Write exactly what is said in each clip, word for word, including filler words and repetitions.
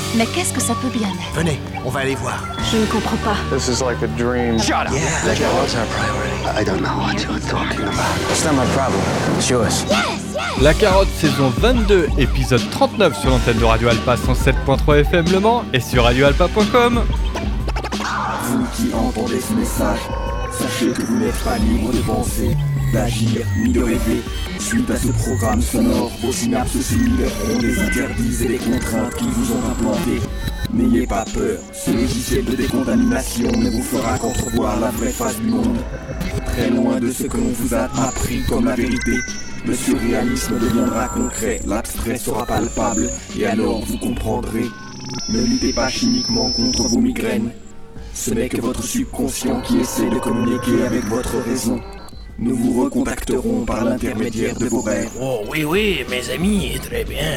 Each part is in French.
Mais qu'est-ce que ça peut bien être? Venez, on va aller voir. Je ne comprends pas. This is like a dream. Shut up! Yeah, la carotte, c'est un priority. I don't know what you're talking about. It's not my problem. It's yours. La Carotte, saison vingt-deux, épisode trente-neuf sur l'antenne de Radio Alpa cent sept point trois F M Le Mans et sur radio alpa point com. Vous qui entendez ce message, sachez que vous n'êtes pas libre de penser, d'agir, ni de rêver. Suite à ce programme sonore, vos synapses cellulaires ont des interdits et des contraintes qui vous ont implantés. N'ayez pas peur, ce logiciel de décontamination ne vous fera qu'entrevoir la vraie face du monde. Très loin de ce que l'on vous a appris comme la vérité, le surréalisme deviendra concret, l'abstrait sera palpable, et alors vous comprendrez. Ne luttez pas chimiquement contre vos migraines. Ce n'est que votre subconscient qui essaie de communiquer avec votre raison. Nous vous recontacterons par l'intermédiaire de vos rêves. Oh oui, oui, mes amis, très bien.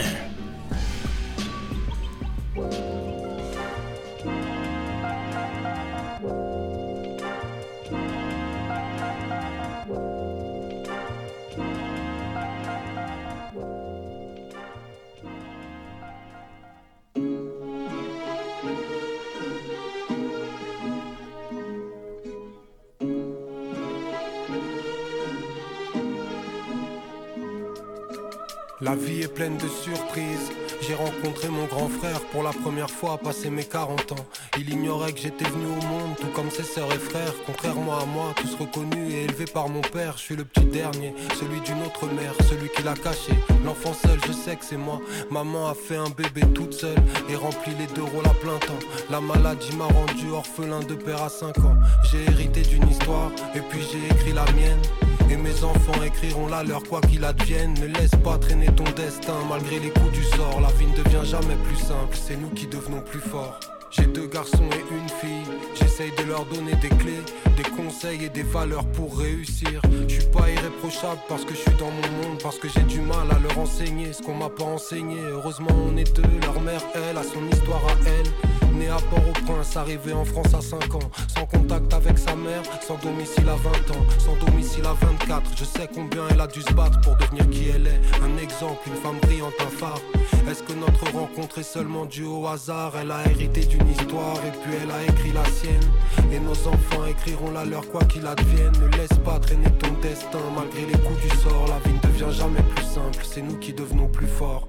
La vie est pleine de surprises. J'ai rencontré mon grand frère pour la première fois, passé mes quarante ans. Il ignorait que j'étais venu au monde, tout comme ses sœurs et frères. Contrairement à moi, tous reconnus et élevés par mon père. Je suis le petit dernier, celui d'une autre mère, celui qui l'a caché. L'enfant seul, je sais que c'est moi. Maman a fait un bébé toute seule et rempli les deux rôles à plein temps. La maladie m'a rendu orphelin de père à cinq ans. J'ai hérité d'une histoire et puis j'ai écrit la mienne. Et mes enfants écriront la leur quoi qu'il advienne. Ne laisse pas traîner ton destin malgré les coups du sort. La vie ne devient jamais plus simple, c'est nous qui devenons plus forts. J'ai deux garçons et une fille, j'essaye de leur donner des clés, des conseils et des valeurs pour réussir. Je suis pas irréprochable parce que je suis dans mon monde, parce que j'ai du mal à leur enseigner ce qu'on m'a pas enseigné. Heureusement on est deux, leur mère elle a son histoire à elle. Né à Port-au-Prince, arrivé en France à cinq ans, sans contact avec sa mère, sans domicile à vingt ans, sans domicile à vingt-quatre. Je sais combien elle a dû se battre pour devenir qui elle est. Un exemple, une femme brillante, un phare. Est-ce que notre rencontre est seulement due au hasard? Elle a hérité d'une histoire et puis elle a écrit la sienne. Et nos enfants écriront la leur quoi qu'il advienne. Ne laisse pas traîner ton destin malgré les coups du sort. La vie ne devient jamais plus simple, c'est nous qui devenons plus forts.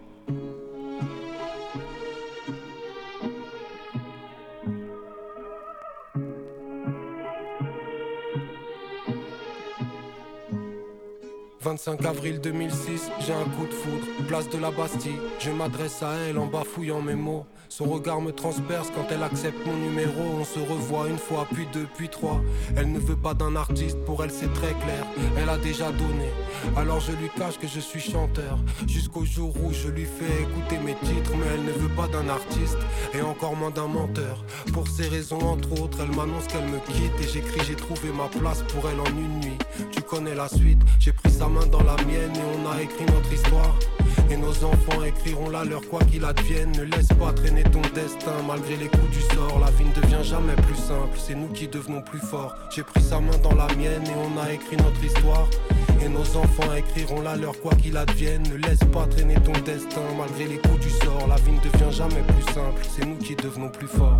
vingt-cinq avril deux mille six, j'ai un coup de foudre, place de la Bastille. Je m'adresse à elle en bafouillant mes mots. Son regard me transperce quand elle accepte mon numéro. On se revoit une fois, puis deux, puis trois. Elle ne veut pas d'un artiste, pour elle c'est très clair. Elle a déjà donné, alors je lui cache que je suis chanteur. Jusqu'au jour où je lui fais écouter mes titres. Mais elle ne veut pas d'un artiste, et encore moins d'un menteur. Pour ces raisons entre autres, elle m'annonce qu'elle me quitte. Et j'écris j'ai trouvé ma place pour elle en une nuit. Tu connais la suite, j'ai pris sa main dans la mienne et on a écrit notre histoire. Et nos enfants écriront la leur quoi qu'il advienne. Ne laisse pas traîner ton destin malgré les coups du sort. La vie ne devient jamais plus simple, c'est nous qui devenons plus forts. J'ai pris sa main dans la mienne et on a écrit notre histoire. Et nos enfants écriront la leur quoi qu'il advienne. Ne laisse pas traîner ton destin malgré les coups du sort. La vie ne devient jamais plus simple, c'est nous qui devenons plus forts.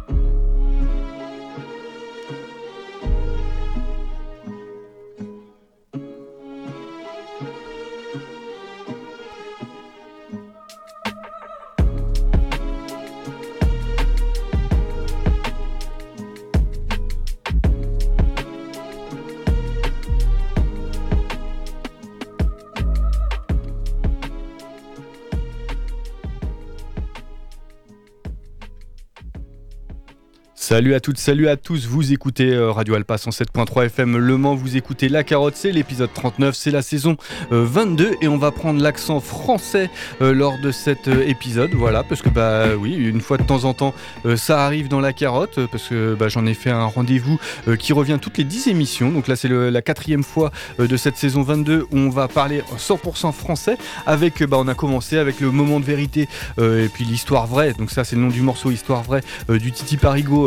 Salut à toutes, salut à tous, vous écoutez euh, Radio Alpa cent sept point trois F M Le Mans, vous écoutez La Carotte, c'est l'épisode trente-neuf, c'est la saison euh, vingt-deux et on va prendre l'accent français euh, lors de cet euh, épisode, voilà, parce que bah oui, une fois de temps en temps euh, ça arrive dans La Carotte, euh, parce que bah, j'en ai fait un rendez-vous euh, qui revient toutes les dix émissions, donc là c'est le, la quatrième fois euh, de cette saison vingt-deux où on va parler cent pour cent français, avec, bah, on a commencé avec le moment de vérité euh, et puis l'histoire vraie, donc ça c'est le nom du morceau, Histoire vraie, euh, du Titi Parigo,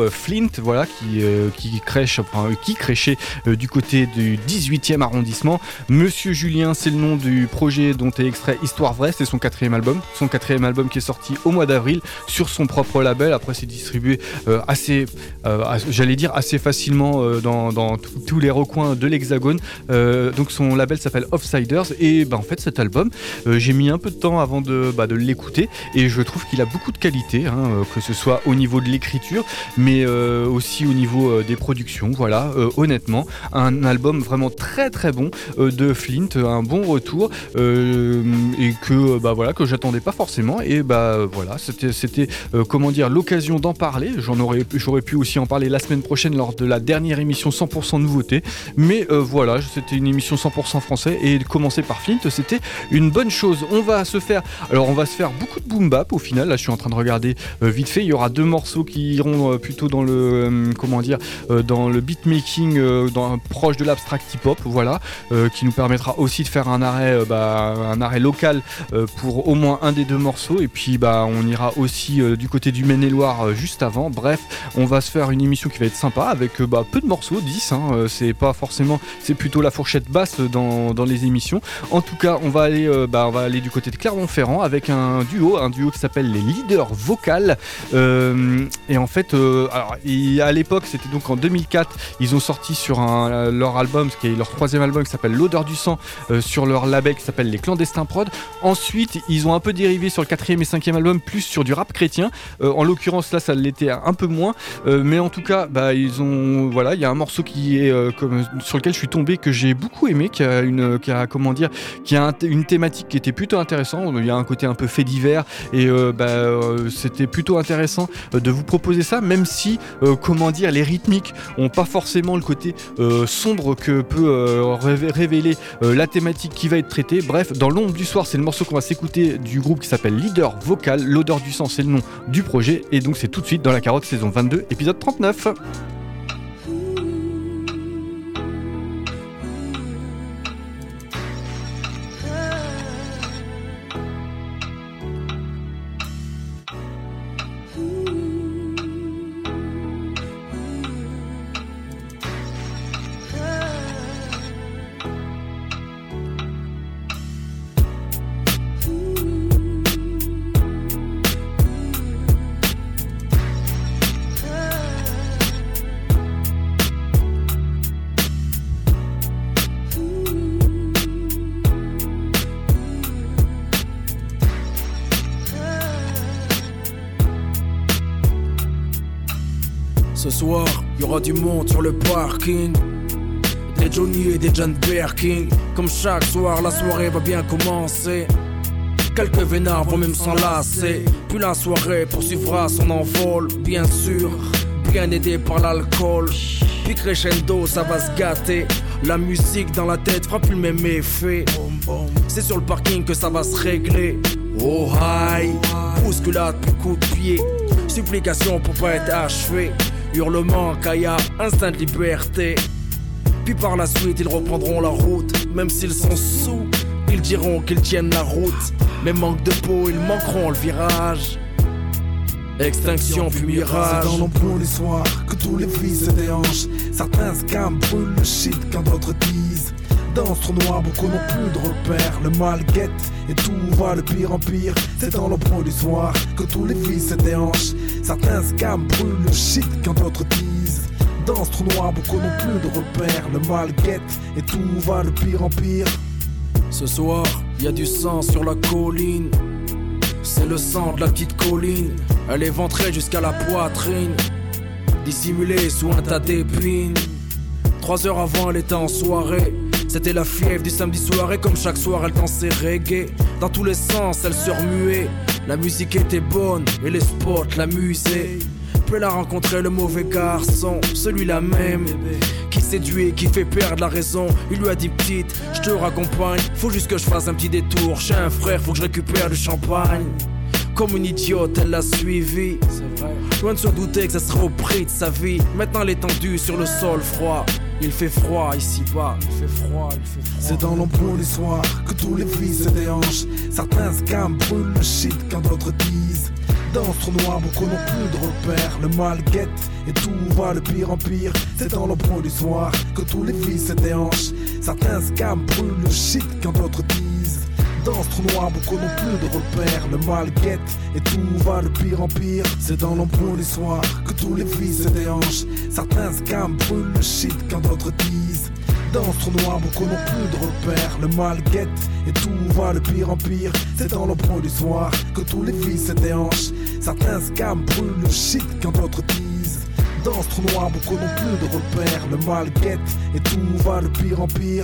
euh, Flint, voilà, qui, euh, qui crèche, enfin, qui crêchait euh, du côté du dix-huitième arrondissement. Monsieur Julien, c'est le nom du projet dont est extrait Histoire Vraie, c'est son quatrième album, son quatrième album qui est sorti au mois d'avril sur son propre label. Après, c'est distribué euh, assez, euh, j'allais dire assez facilement euh, dans, dans t- tous les recoins de l'Hexagone. Euh, donc son label s'appelle Offsiders et bah, en fait cet album, euh, j'ai mis un peu de temps avant de, bah, de l'écouter et je trouve qu'il a beaucoup de qualité, hein, euh, que ce soit au niveau de l'écriture, mais euh, aussi au niveau euh, des productions. Voilà, euh, honnêtement, un album vraiment très très bon euh, de Flint, un bon retour euh, et que bah voilà que j'attendais pas forcément et bah voilà c'était c'était euh, comment dire l'occasion d'en parler. J'en aurais j'aurais pu aussi en parler la semaine prochaine lors de la dernière émission cent pour cent nouveauté, mais euh, voilà c'était une émission cent pour cent français et commencer par Flint c'était une bonne chose. On va se faire alors on va se faire beaucoup de boom bap au final. Là je suis en train de regarder euh, vite fait. Il y aura deux morceaux qui iront euh, plutôt dans le euh, comment dire euh, dans le beatmaking euh, dans proche de l'abstract hip hop, voilà, euh, qui nous permettra aussi de faire un arrêt euh, bah, un arrêt local euh, pour au moins un des deux morceaux et puis bah on ira aussi euh, du côté du Maine-et-Loire euh, juste avant. Bref, on va se faire une émission qui va être sympa avec euh, bah, peu de morceaux, dix, hein, euh, c'est pas forcément, c'est plutôt la fourchette basse dans, dans les émissions. En tout cas, on va aller euh, bah, on va aller du côté de Clermont-Ferrand avec un duo, un duo qui s'appelle les Leaders Vocales euh, et en fait euh, alors et à l'époque c'était donc en deux mille quatre, ils ont sorti sur un, leur album, ce qui est leur troisième album qui s'appelle L'Odeur du Sang euh, sur leur label qui s'appelle Les Clandestins Prod. Ensuite, ils ont un peu dérivé sur le quatrième et cinquième album, plus sur du rap chrétien. Euh, en l'occurrence, là, ça l'était un peu moins. Euh, mais en tout cas, bah, ils ont, voilà, il y a un morceau qui est euh, comme, sur lequel je suis tombé que j'ai beaucoup aimé, qui a une, qui a comment dire, qui a un, une thématique qui était plutôt intéressante. Il y a un côté un peu fait divers et euh, bah, euh, c'était plutôt intéressant euh, de vous proposer ça, même si, euh, comment dire, les rythmiques ont pas forcément le côté euh, sombre que peut euh, révéler euh, la thématique qui va être traitée. Bref, dans l'ombre du soir, c'est le morceau qu'on va s'écouter du groupe qui s'appelle Leader Vocal. L'Odeur du Sang, c'est le nom du projet et donc c'est tout de suite dans la carotte saison vingt-deux épisode trente-neuf. Ce soir, y aura du monde sur le parking. Des Johnny et des John Birkin. Comme chaque soir, la soirée va bien commencer. Quelques vénards vont même s'enlacer. Puis la soirée poursuivra son envol, bien sûr, bien aidé par l'alcool. Puis crescendo, ça va se gâter. La musique dans la tête fera plus le même effet. C'est sur le parking que ça va se régler. Oh hi, bousculade puis coup de pied. Supplication pour pas être achevé. Hurlement, caïa, instinct de liberté. Puis par la suite ils reprendront la route. Même s'ils sont sous, ils diront qu'ils tiennent la route. Mais manque de peau, ils manqueront le virage. Extinction puis mirage. C'est dans l'ombre les soirs que tous les vies se déhanchent. Certains scams brûlent le shit quand d'autres disent. Dans ce trou noir, beaucoup n'ont plus de repères. Le mal guette et tout va de pire en pire. C'est dans l'ombre du soir que tous les vies se déhanchent. Certains scams brûlent le shit quand d'autres disent. Dans ce trou noir, beaucoup n'ont plus de repères. Le mal guette et tout va de pire en pire. Ce soir, y a du sang sur la colline. C'est le sang de la petite colline. Elle est ventrée jusqu'à la poitrine, dissimulée sous un tas d'épines. Trois heures avant, elle était en soirée. C'était la fièvre du samedi soir. Et comme chaque soir, elle dansait reggae. Dans tous les sens, elle se remuait. La musique était bonne et les spots l'amusaient. Puis elle a rencontré le mauvais garçon, celui-là même, qui séduit et qui fait perdre la raison. Il lui a dit petite, je te raccompagne. Faut juste que je fasse un petit détour. J'ai un frère, faut que je récupère du champagne. Comme une idiote, elle l'a suivi. C'est vrai. Loin de se douter que ça serait au prix de sa vie. Maintenant elle est tendue sur le sol froid. Il fait froid ici-bas, il fait froid, il fait froid. C'est dans l'ombre les soirs que tous les vies se déhanchent. Certains scams brûlent le shit quand d'autres disent. Dans ce trou noir, beaucoup n'ont plus de repères. Le mal guette et tout va de pire en pire. C'est dans l'ombre du soir que tous les vices se déhanchent. Certains scams brûlent le shit quand d'autres disent. Dans ce trou noir, beaucoup n'ont plus de repères. Le mal guette et tout va de pire en pire. C'est dans l'ombre du soir que tous les vices se déhanchent. Certains scams brûlent le shit quand d'autres disent. Dans ce trou noir, beaucoup n'ont plus de repères. Le mal guette et tout va de pire en pire. C'est dans l'ombre du soir que tous les vices se déhanchent. Certains scams brûlent le shit quand d'autres disent. Dans ce trou noir, beaucoup n'ont plus de repères. Le mal guette et tout va de pire en pire.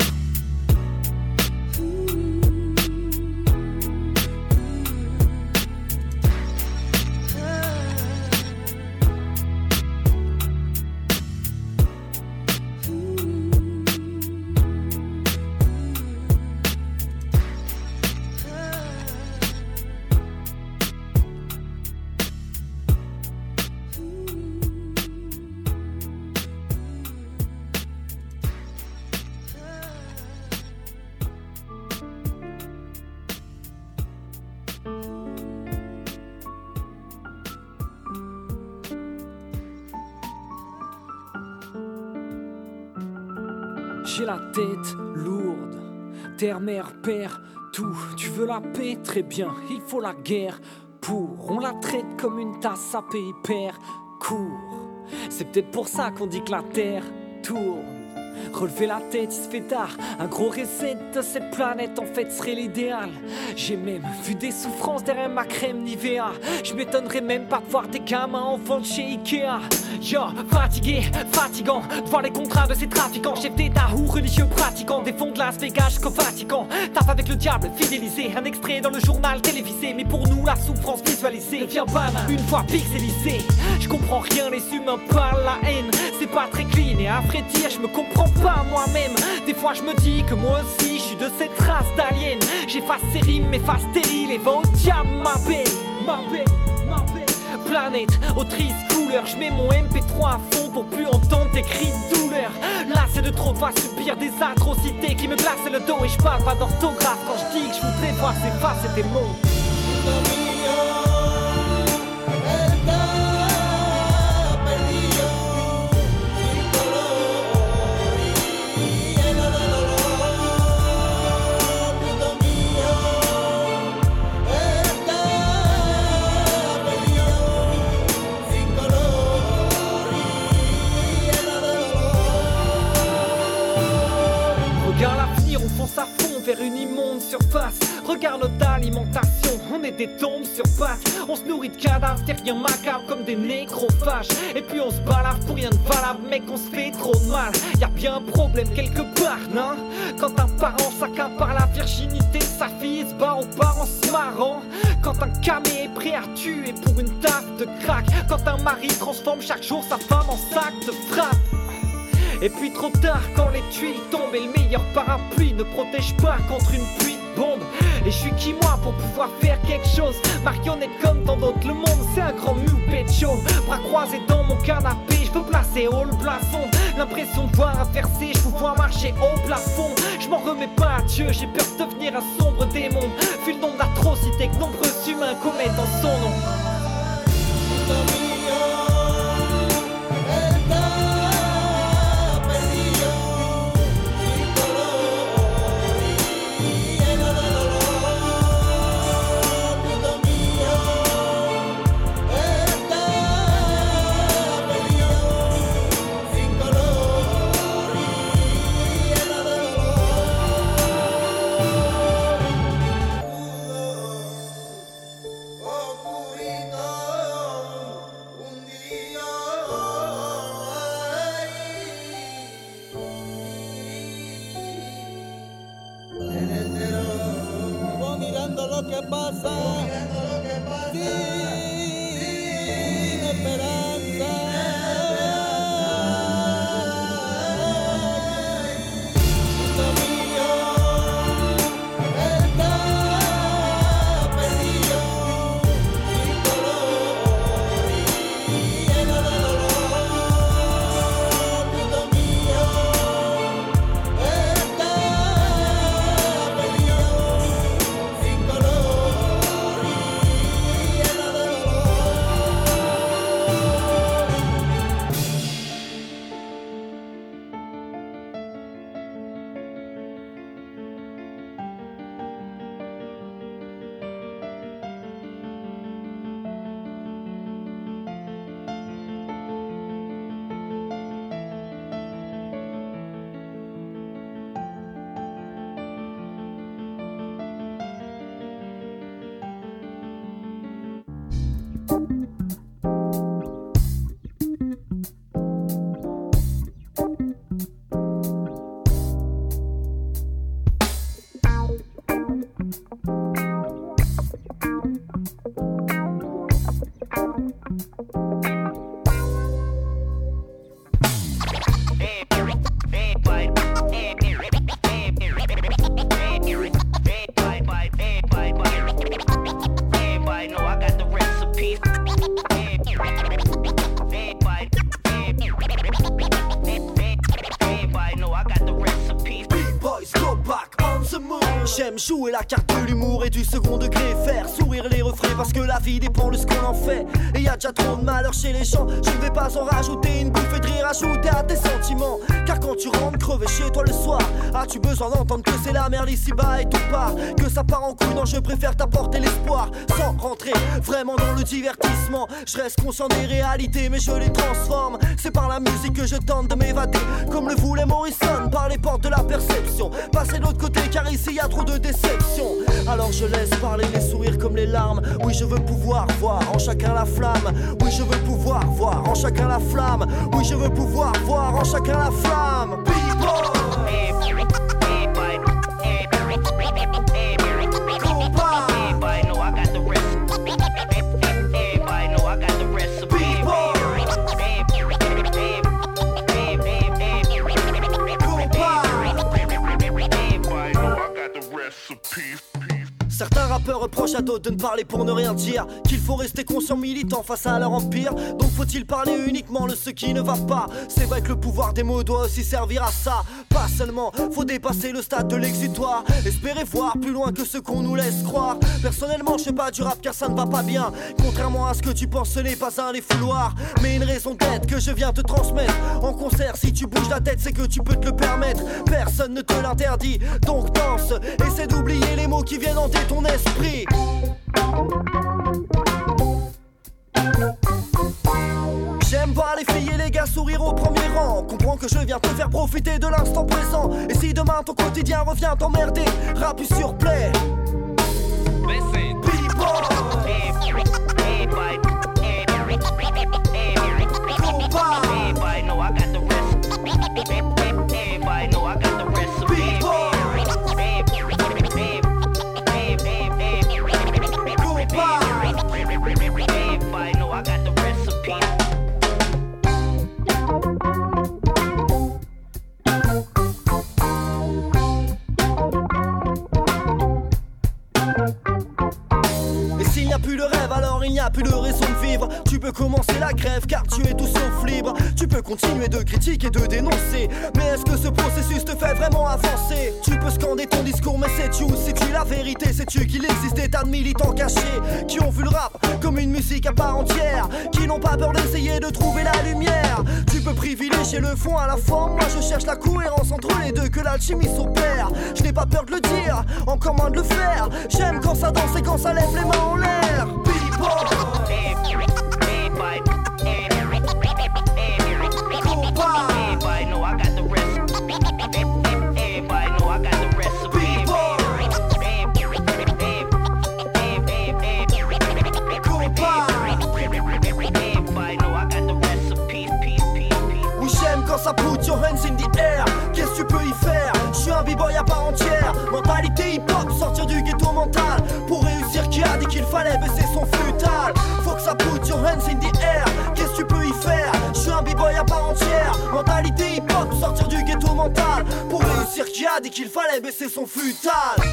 J'ai la tête lourde, terre, mère, père, tout. Tu veux la paix, très bien, il faut la guerre pour. On la traite comme une tasse à paix hyper court. C'est peut-être pour ça qu'on dit que la terre tourne. Relever la tête, il se fait tard. Un gros reset de cette planète en fait serait l'idéal. J'ai même vu des souffrances derrière ma crème Nivea. Je m'étonnerais même pas de voir des gamins enfants de chez Ikea. Yo, fatigué, fatigant de voir les contrats de ces trafiquants. Chef d'état ou religieux pratiquants des fonds de Las Vegas jusqu'au Vatican. Tape avec le diable, fidélisé. Un extrait dans le journal télévisé. Mais pour nous la souffrance visualisée devient banale une fois pixelisée. Je comprends rien, les humains parlent la haine. C'est pas très clean et à vrai dire je me comprends pas moi-même. Des fois je me dis que moi aussi je suis de cette race d'aliens. J'efface ces rimes, m'efface tes lits. Et va au diable ma belle, ma belle, ma belle. Planète, autrice, couleur. Je mets mon M P trois à fond pour plus entendre tes cris de douleur. Là c'est de trop voir subir des atrocités qui me glacent le dos. Et je parle pas d'orthographe quand je dis que je voudrais voir s'effacer tes mots. À fond vers une immonde surface. Regarde notre alimentation, on est des tombes sur pattes. On se nourrit de cadavres, terriens macabres comme des nécrophages. Et puis on se balave pour rien de valable, mec, on se fait trop de mal. Y'a bien un problème quelque part, non? Quand un parent s'accapare la virginité de sa fille et se barre aux parents se marrant. Quand un camé est prêt à tuer pour une taffe de crack. Quand un mari transforme chaque jour sa femme en sac de frappe. Et puis trop tard quand les tuiles tombent. Et le meilleur parapluie ne protège pas contre une pluie de bombes. Et je suis qui moi pour pouvoir faire quelque chose? Marionnette comme tant d'autres, le monde c'est un grand mou pécho. Bras croisés dans mon canapé, je veux placer haut le blason. L'impression de voir inverser, je veux voir marcher au plafond. Je m'en remets pas à Dieu, j'ai peur de devenir un sombre démon. Vu le nombre d'atrocités que nombreux humains commettent en son nom. J'aime jouer la carte de l'humour et du second degré, faire sourire les refrains parce que la vie dépend de ce qu'on en fait. Et y a déjà trop de malheur chez les gens, je ne vais pas en rajouter une bouffée de rire ajoutée à tes sentiments. Car quand tu rentres crevé chez toi le soir, as-tu besoin d'entendre que c'est la merde ici-bas et tout part, que ça part en couille? Non, je préfère t'apporter l'espoir sans rentrer vraiment dans le divertissement. Je reste conscient des réalités mais je les transforme. C'est par la musique que je tente de m'évader, comme le voulait Morrison, par les portes de la perception. Passer de l'autre côté car ici y a trop de déception. Alors je laisse parler les sourires comme les larmes. Oui, je veux pouvoir voir en chacun la flamme. Oui, je veux pouvoir voir en chacun la flamme. Oui, je veux pouvoir voir en chacun la flamme. People. Certains rappeurs reprochent à d'autres de ne parler pour ne rien dire, qu'il faut rester conscient militant face à leur empire. Donc faut-il parler uniquement de ce qui ne va pas? C'est vrai que le pouvoir des mots doit aussi servir à ça. Pas seulement, faut dépasser le stade de l'exutoire, espérer voir plus loin que ce qu'on nous laisse croire. Personnellement je fais pas du rap car ça ne va pas bien, contrairement à ce que tu penses, ce n'est pas un défouloir, mais une raison d'être que je viens te transmettre. En concert si tu bouges la tête c'est que tu peux te le permettre, personne ne te l'interdit. Donc danse, essaie d'oublier les mots qui viennent hanter ton esprit. J'aime voir les filles et les gars sourire au premier rang. Comprends que je viens te faire profiter de l'instant présent. Et si demain ton quotidien revient t'emmerder, rap sur play. Il n'y a plus de raison de vivre. Tu peux commencer la grève car tu es tout sauf libre. Tu peux continuer de critiquer et de dénoncer, mais est-ce que ce processus te fait vraiment avancer? Tu peux scander ton discours mais sais-tu où sais-tu la vérité? Sais-tu qu'il existe des tas de militants cachés qui ont vu le rap comme une musique à part entière, qui n'ont pas peur d'essayer de trouver la lumière? Tu peux privilégier le fond à la forme, moi je cherche la cohérence entre les deux, que l'alchimie s'opère. Je n'ai pas peur de le dire, encore moins de le faire. J'aime quand ça danse et quand ça lève les mains en l'air. Ça put your hands in the air, qu'est-ce que tu peux y faire? Je suis un b-boy à part entière, mentalité hip-hop, sortir du ghetto mental. Pour réussir qui a dit qu'il fallait baisser son futal? Faut que ça put your hands in the air, qu'est-ce que tu peux y faire? Je suis un b-boy à part entière, mentalité hip-hop, sortir du ghetto mental. Pour réussir qui a dit qu'il fallait baisser son futal?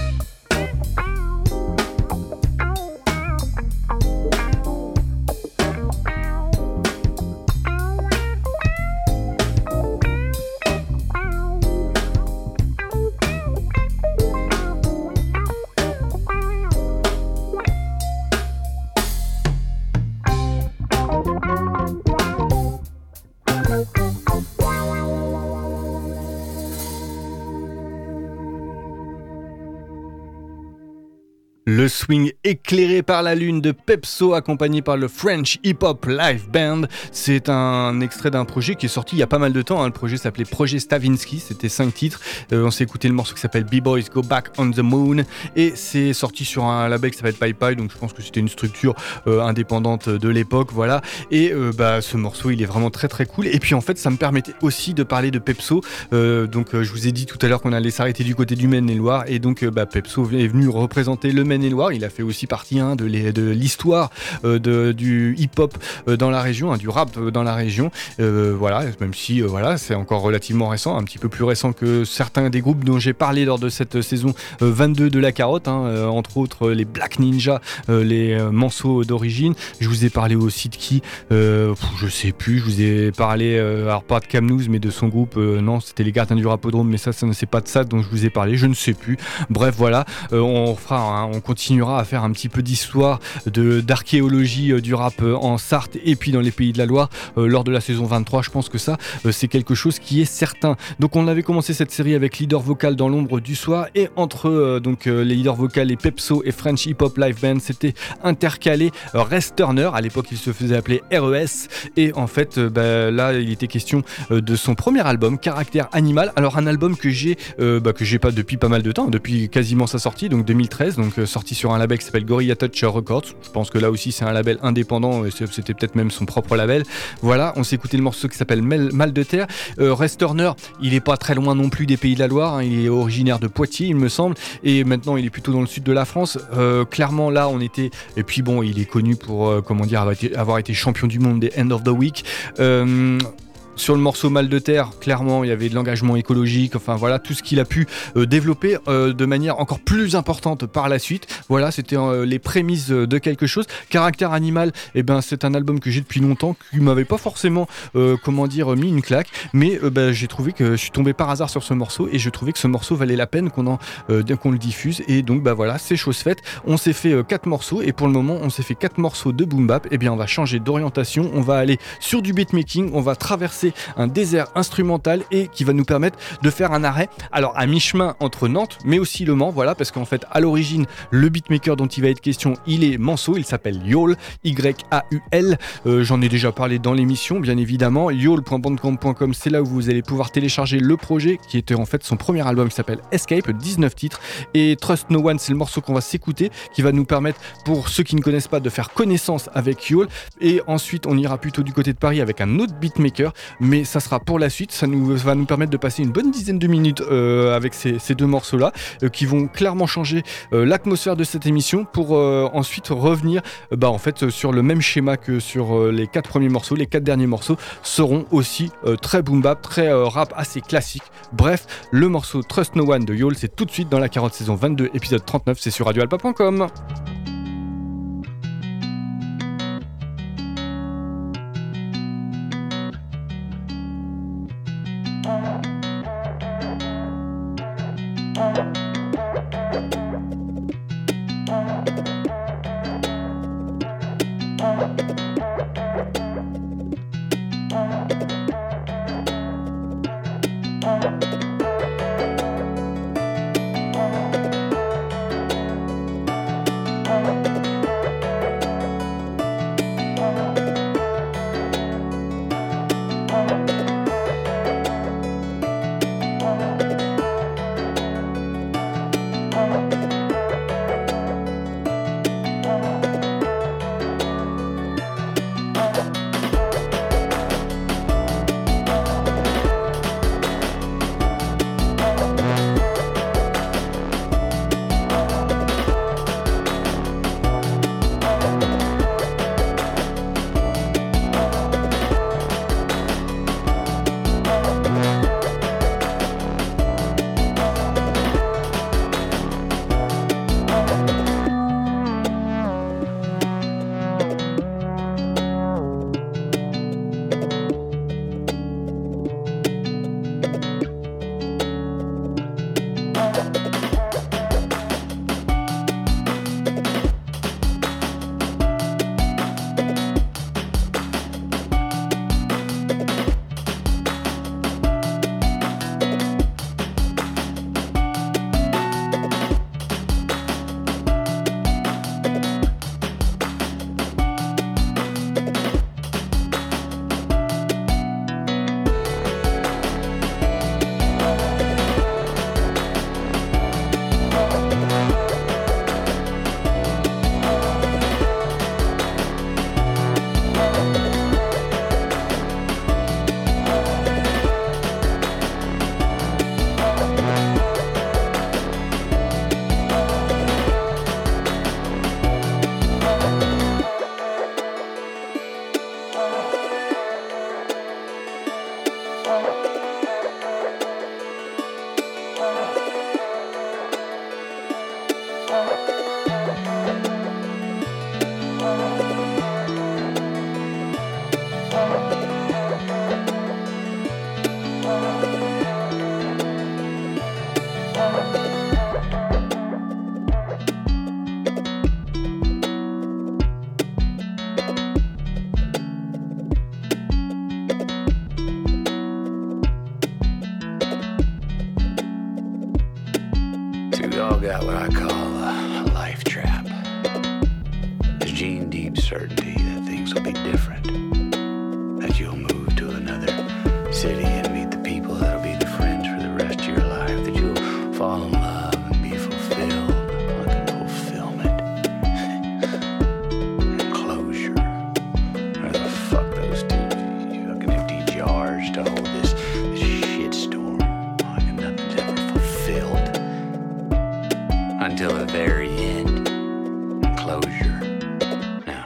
Le swing éclairé par la lune de Pepso, accompagné par le French Hip Hop Live Band. C'est un extrait d'un projet qui est sorti il y a pas mal de temps. Hein. Le projet s'appelait Projet Stavinsky, c'était cinq titres. Euh, on s'est écouté le morceau qui s'appelle B-Boys Go Back on the Moon. Et c'est sorti sur un label qui s'appelle Pai Pai, donc je pense que c'était une structure euh, indépendante de l'époque. Voilà. Et euh, bah, ce morceau, il est vraiment très très cool. Et puis en fait, ça me permettait aussi de parler de Pepso. Euh, donc euh, je vous ai dit tout à l'heure qu'on allait s'arrêter du côté du Maine-et-Loire. Et donc euh, bah, Pepso est venu représenter le Maine-et-Loire. Il a fait aussi partie hein, de, les, de l'histoire euh, de, du hip-hop euh, dans la région, hein, du rap euh, dans la région. Euh, voilà, même si euh, voilà, c'est encore relativement récent, un petit peu plus récent que certains des groupes dont j'ai parlé lors de cette saison euh, vingt-deux de La Carotte, hein, euh, entre autres euh, les Black Ninja, euh, les euh, Manceaux d'origine. Je vous ai parlé aussi de qui euh, pff, je sais plus, je vous ai parlé, euh, alors pas de Camnouz, mais de son groupe, euh, non, c'était les Gardiens du Rapodrome, mais ça, ça ne c'est pas de ça dont je vous ai parlé, je ne sais plus. Bref, voilà, euh, on fera, hein, on continuera à faire un petit peu d'histoire, de, d'archéologie euh, du rap euh, en Sarthe et puis dans les Pays de la Loire euh, lors de la saison vingt-trois. Je pense que ça, euh, c'est quelque chose qui est certain. Donc on avait commencé cette série avec Leader Vocal dans l'ombre du soir, et entre euh, donc euh, les leaders vocales et Pepso et French Hip Hop Live Band, c'était intercalé euh, Rest Turner. À l'époque, il se faisait appeler R E S, et en fait, euh, bah, là, il était question euh, de son premier album, Caractère Animal. Alors un album que j'ai, euh, bah, que j'ai pas depuis pas mal de temps, depuis quasiment sa sortie, donc deux mille treize, donc euh, sorti sur un label qui s'appelle Gorilla Touch Records. Je pense que là aussi c'est un label indépendant, et c'était peut-être même son propre label. Voilà, on s'est écouté le morceau qui s'appelle Mal, Mal de Terre. Euh, Rest Turner, il est pas très loin non plus des Pays de la Loire, hein, il est originaire de Poitiers, il me semble, et maintenant il est plutôt dans le sud de la France. Euh, clairement là, on était, et puis bon, il est connu pour euh, comment dire, avoir été, avoir été champion du monde des End of the Week. Euh, Sur le morceau Mal de Terre, clairement, il y avait de l'engagement écologique, enfin voilà, tout ce qu'il a pu euh, développer euh, de manière encore plus importante par la suite. Voilà, c'était euh, les prémices de quelque chose. Caractère Animal, eh ben, c'est un album que j'ai depuis longtemps, qui m'avait pas forcément, euh, comment dire, mis une claque, mais euh, bah, j'ai trouvé que je suis tombé par hasard sur ce morceau, et je trouvais que ce morceau valait la peine qu'on, en, euh, qu'on le diffuse, et donc bah voilà, c'est chose faite. On s'est fait euh, quatre morceaux, et pour le moment, on s'est fait quatre morceaux de boom bap. Eh bien, on va changer d'orientation, on va aller sur du beatmaking, on va traverser un désert instrumental, et qui va nous permettre de faire un arrêt, alors à mi-chemin entre Nantes mais aussi Le Mans, voilà, parce qu'en fait à l'origine le beatmaker dont il va être question, il est Manceau, il s'appelle Yaul, Y A U L, euh, j'en ai déjà parlé dans l'émission bien évidemment. Yaul point bandcamp point com, c'est là où vous allez pouvoir télécharger le projet qui était en fait son premier album qui s'appelle Escape, dix-neuf titres, et Trust No One, c'est le morceau qu'on va s'écouter, qui va nous permettre, pour ceux qui ne connaissent pas, de faire connaissance avec Yaul. Et ensuite on ira plutôt du côté de Paris avec un autre beatmaker, mais ça sera pour la suite. Ça nous, va nous permettre de passer une bonne dizaine de minutes euh, avec ces, ces deux morceaux-là, euh, qui vont clairement changer euh, l'atmosphère de cette émission, pour euh, ensuite revenir euh, bah, en fait, sur le même schéma que sur euh, les quatre premiers morceaux. Les quatre derniers morceaux seront aussi euh, très boom bap, très euh, rap assez classique. Bref, le morceau Trust No One de Yaul, c'est tout de suite dans La Carotte saison vingt-deux, épisode trente-neuf, c'est sur radio alpa point com. Got what I call a life trap. There's Gene Deep certainty that things will be different, that you'll move to another city and meet the people that'll be the friends for the rest of your life, that you'll fall in love and be fulfilled like an old fulfillment and closure. Where the fuck those two fucking empty jars to hold this, this shitstorm like nothing's ever fulfilled. Until the very end, closure. Now.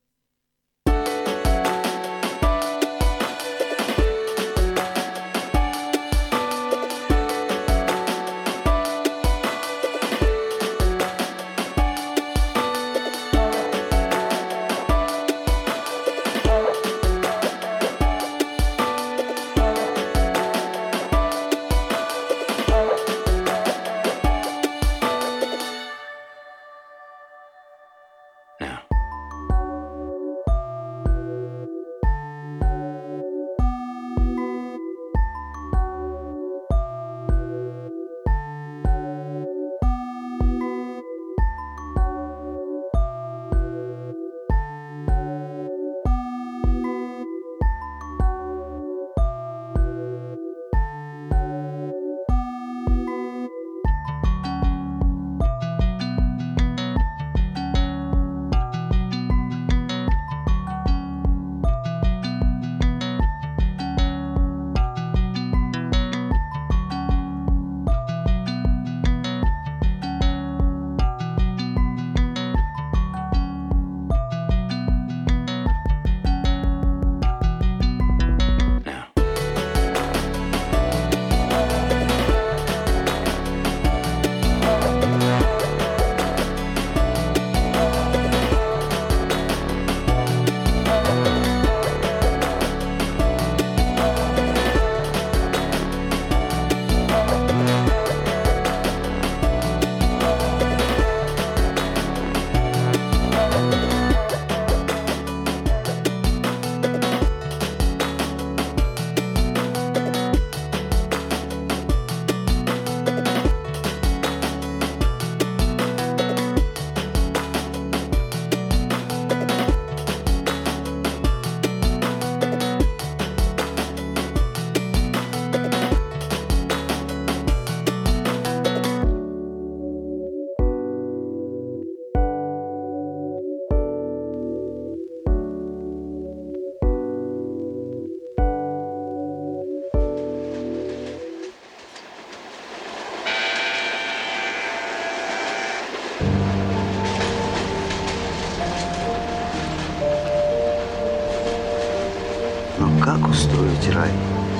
Как устроить рай,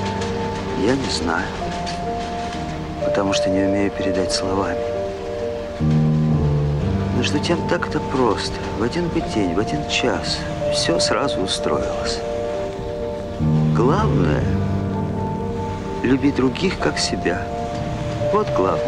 я не знаю, потому что не умею передать словами. Между тем так-то просто. В один бы день, в один час все сразу устроилось. Главное — любить других, как себя. Вот главное.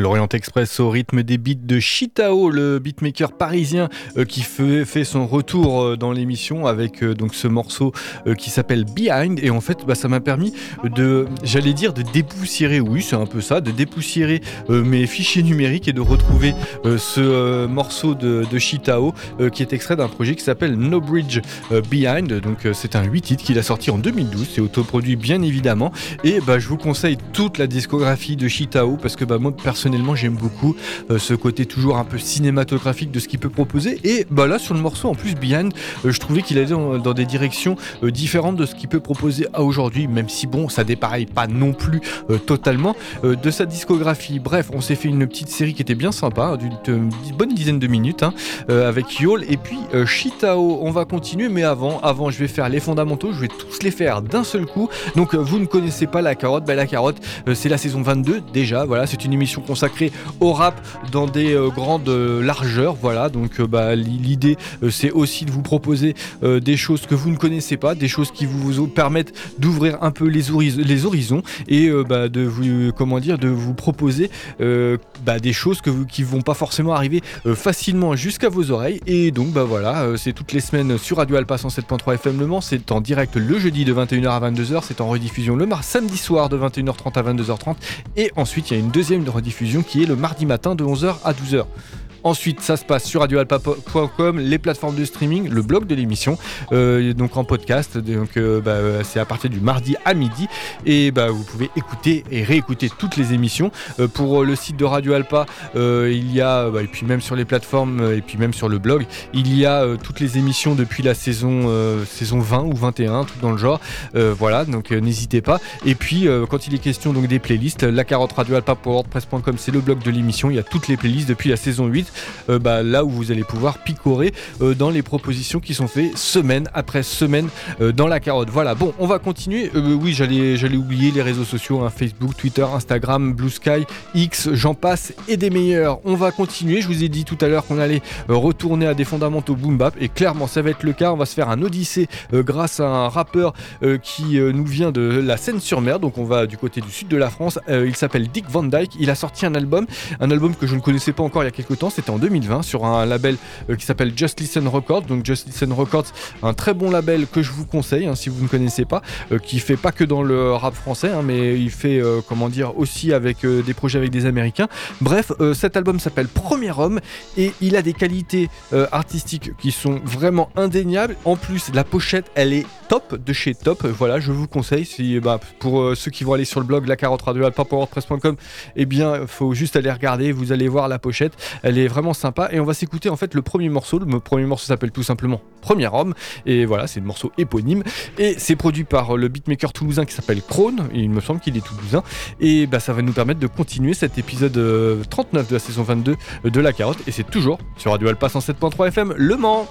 L'Orient Express au rythme des beats de Chitao, le beatmaker parisien euh, qui fait, fait son retour euh, dans l'émission avec euh, donc ce morceau euh, qui s'appelle Behind. Et en fait, bah, ça m'a permis de, j'allais dire, de dépoussiérer, oui, c'est un peu ça, de dépoussiérer euh, mes fichiers numériques et de retrouver euh, ce euh, morceau de, de Chitao euh, qui est extrait d'un projet qui s'appelle No Bridge euh, Behind. Donc euh, c'est un huit titres qu'il a sorti en deux mille douze, c'est autoproduit bien évidemment. Et bah, je vous conseille toute la discographie de Chitao parce que bah, moi personnellement j'aime beaucoup euh, ce côté toujours un peu cinématographique de ce qu'il peut proposer. Et bah, là sur le morceau en plus Behind, euh, je trouvais qu'il allait dans, dans des directions euh, différentes de ce qu'il peut proposer à aujourd'hui, même si bon ça dépareille pas non plus euh, totalement euh, de sa discographie. Bref, on s'est fait une petite série qui était bien sympa, hein, d'une euh, bonne dizaine de minutes hein, euh, avec Yol et puis euh, Chitao. On va continuer, mais avant, avant je vais faire les fondamentaux, je vais tous les faire d'un seul coup. Donc euh, vous ne connaissez pas La Carotte, bah, La Carotte euh, c'est la saison vingt-deux déjà, voilà, c'est une émission consacrée au rap dans des euh, grandes euh, largeurs, voilà, donc euh, bah, l'idée euh, c'est aussi de vous proposer euh, des choses que vous ne connaissez pas, des choses qui vous, vous permettent d'ouvrir un peu les, horiz- les horizons et euh, bah, de vous, euh, comment dire, de vous proposer euh, bah, des choses que vous, qui vont pas forcément arriver euh, facilement jusqu'à vos oreilles. Et donc bah voilà, euh, c'est toutes les semaines sur Radio Alpa cent sept point trois F M Le Mans, c'est en direct le jeudi de vingt et une heures à vingt-deux heures, c'est en rediffusion le mar- samedi soir de vingt et une heures trente à vingt-deux heures trente et ensuite il y a une deuxième rediffusion qui est le mardi matin de onze heures à douze heures. Ensuite, ça se passe sur radio alpa point com, les plateformes de streaming, le blog de l'émission, euh, donc en podcast. Donc, euh, bah, c'est à partir du mardi à midi. Et bah, vous pouvez écouter et réécouter toutes les émissions. Euh, pour le site de Radio Alpa, euh, il y a, bah, et puis même sur les plateformes, et puis même sur le blog, il y a euh, toutes les émissions depuis la saison, euh, saison vingt ou vingt et un, tout dans le genre. Euh, voilà, donc euh, n'hésitez pas. Et puis, euh, quand il est question donc, des playlists, la carotte radio alpa point wordpress point com, c'est le blog de l'émission. Il y a toutes les playlists depuis la saison huit. Euh, bah, là où vous allez pouvoir picorer euh, dans les propositions qui sont faites semaine après semaine euh, dans la carotte. Voilà, bon, on va continuer. Euh, oui, j'allais, j'allais oublier les réseaux sociaux, hein, Facebook, Twitter, Instagram, Blue Sky, X, j'en passe et des meilleurs. On va continuer. Je vous ai dit tout à l'heure qu'on allait euh, retourner à des fondamentaux boom bap et clairement ça va être le cas. On va se faire un odyssée euh, grâce à un rappeur euh, qui euh, nous vient de la Seine-sur-Mer, donc on va du côté du sud de la France. Euh, il s'appelle Dick Van Dyke. Il a sorti un album, un album que je ne connaissais pas encore il y a quelques temps. C'était en deux mille vingt sur un label euh, qui s'appelle Just Listen Records. Donc Just Listen Records, un très bon label que je vous conseille hein, si vous ne connaissez pas, euh, qui fait pas que dans le rap français, hein, mais il fait euh, comment dire aussi avec euh, des projets avec des Américains. Bref, euh, cet album s'appelle Premier Homme et il a des qualités euh, artistiques qui sont vraiment indéniables. En plus, la pochette, elle est top de chez top. Voilà, je vous conseille. Si, bah, pour euh, ceux qui vont aller sur le blog la carotte radio alpa point wordpress point com, eh bien, faut juste aller regarder. Vous allez voir la pochette. Elle est vraiment sympa. Et on va s'écouter en fait le premier morceau. Le premier morceau s'appelle tout simplement Premier Homme. Et voilà, c'est le morceau éponyme. Et c'est produit par le beatmaker toulousain qui s'appelle Krone. Et il me semble qu'il est toulousain. Et bah, ça va nous permettre de continuer cet épisode euh, trente-neuf de la saison vingt-deux de La Carotte. Et c'est toujours sur Radio Alpa cent sept point trois F M Le Mans.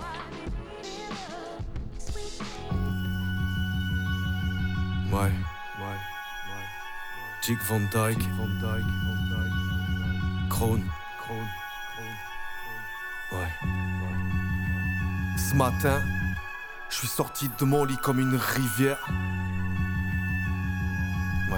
Ouais, ouais, ouais. Dick Van Dyke, Van Dyke, Van Dyke. Krone, Krone, Krone. Ouais, ouais. Ce matin, je suis sorti de mon lit comme une rivière. Ouais.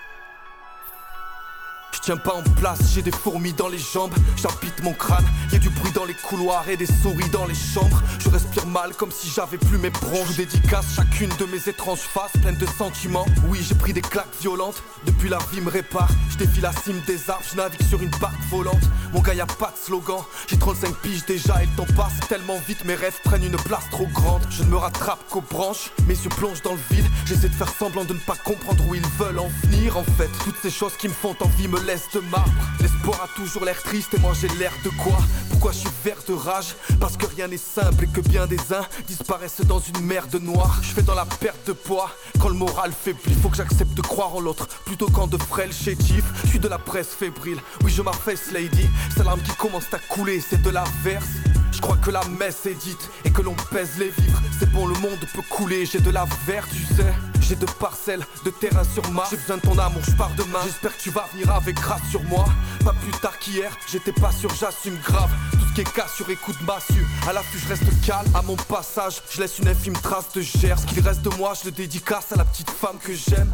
Je tiens pas en place, j'ai des fourmis dans les jambes. J'habite mon crâne, y'a du bruit dans les couloirs et des souris dans les chambres. Je respire mal comme si j'avais plus mes bronches. Je dédicace chacune de mes étranges faces pleines de sentiments. Oui, j'ai pris des claques violentes, depuis la vie me répare. Je défie la cime des arbres, je navigue sur une barque volante. Mon gars, y'a pas de slogan, j'ai trente-cinq piges déjà et le temps passe tellement vite. Mes rêves prennent une place trop grande. Je ne me rattrape qu'aux branches, mes yeux plongent dans le vide. J'essaie de faire semblant de ne pas comprendre où ils veulent en venir. En fait, toutes ces choses qui me font envie me laisse de marbre. L'espoir a toujours l'air triste et moi j'ai l'air de quoi? Pourquoi je suis vert de rage? Parce que rien n'est simple et que bien des uns disparaissent dans une mer de noir. Je fais dans la perte de poids quand le moral faiblit. Faut que j'accepte de croire en l'autre plutôt qu'en de frêles chétifs. Je suis de la presse fébrile, oui je m'affaisse lady. Cette larme qui commence à couler, c'est de la verse. Je crois que la messe est dite et que l'on pèse les vivres. C'est bon, le monde peut couler, j'ai de la verre, tu sais. J'ai deux parcelles de terrain sur Mars. J'ai besoin de ton amour, je pars demain. J'espère que tu vas venir avec grâce sur moi. Pas plus tard qu'hier, j'étais pas sûr, j'assume grave. Tout ce qui est cassure, écoute massue. À l'affût, je reste calme. À mon passage, je laisse une infime trace de gerbe. Ce qu'il reste de moi, je le dédicace à la petite femme que j'aime.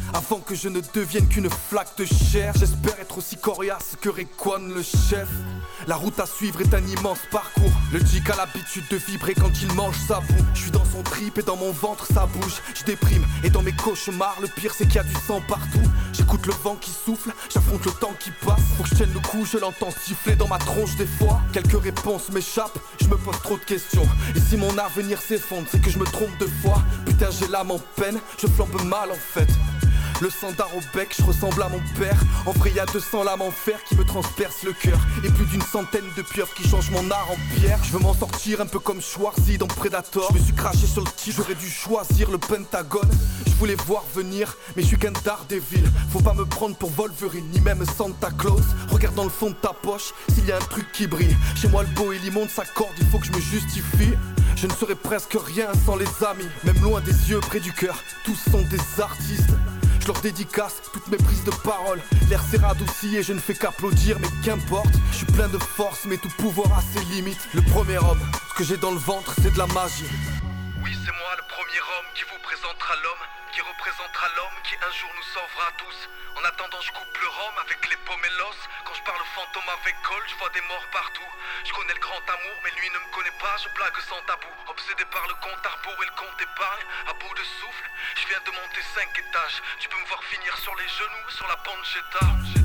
avant que je ne devienne qu'une flaque de chair. J'espère être aussi coriace que Rayquan le chef. La route à suivre est un immense parcours. Le djik a l'habitude de vibrer quand il mange sa boue. Je suis dans son trip et dans mon ventre ça bouge. Je déprime et dans mes cauchemars le pire c'est qu'il y a du sang partout. J'écoute le vent qui souffle, j'affronte le temps qui passe. Faut que je tienne le coup, je l'entends siffler dans ma tronche des fois. Quelques réponses m'échappent, je me pose trop de questions. Et si mon avenir s'effondre, c'est que je me trompe deux fois. Putain j'ai l'âme en peine, je flambe mal en fait. Le sandar au bec, je ressemble à mon père. En vrai y'a deux cents lames en fer qui me transpercent le cœur. Et plus d'une centaine de pieuvres qui changent mon art en pierre. Je veux m'en sortir un peu comme Schwarzy dans Predator. Je me suis craché sur le titre, j'aurais dû choisir le Pentagone. Je voulais voir venir, mais je suis qu'un Daredevil. Faut pas me prendre pour Wolverine, ni même Santa Claus. Regarde dans le fond de ta poche, s'il y a un truc qui brille. Chez moi le beau il y monte sa corde, il faut que je me justifie. Je ne serais presque rien sans les amis. Même loin des yeux, près du cœur, tous sont des artistes. Je leur dédicace toutes mes prises de parole. L'air s'est radouci et je ne fais qu'applaudir, mais qu'importe. Je suis plein de force mais tout pouvoir a ses limites. Le premier homme, ce que j'ai dans le ventre c'est de la magie. Oui c'est moi le premier homme qui vous présentera l'homme, qui représentera l'homme qui un jour nous sauvera tous. En attendant je coupe le rhum avec les pommes et l'os. Quand je parle fantôme avec Cole, je vois des morts partout. Je connais le grand amour mais lui ne me connaît pas, je blague sans tabou. Obsédé par le compte à rebours et le compte épargne, à bout de souffle, je viens de monter cinq étages. Tu peux me voir finir sur les genoux, sur la pancetta.